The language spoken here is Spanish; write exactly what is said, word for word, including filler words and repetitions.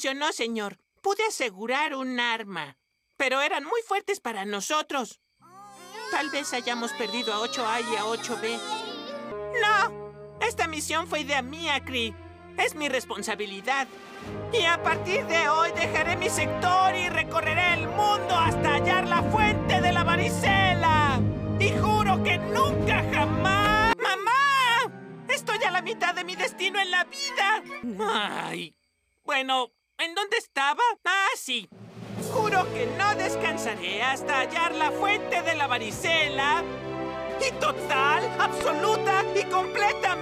funcionó, señor. Pude asegurar un arma, pero eran muy fuertes para nosotros. Tal vez hayamos perdido a ocho A y a ocho B. ¡No! Esta misión fue idea mía, Kree. Es mi responsabilidad. Y a partir de hoy dejaré mi sector y recorreré el mundo hasta hallar la fuente de la varicela. Y juro que nunca jamás... ¡Mamá! Estoy a la mitad de mi destino en la vida. Ay. Bueno, ¿en dónde estaba? Ah, sí. Juro que no descansaré hasta hallar la fuente de la varicela. Y total, absoluta y completamente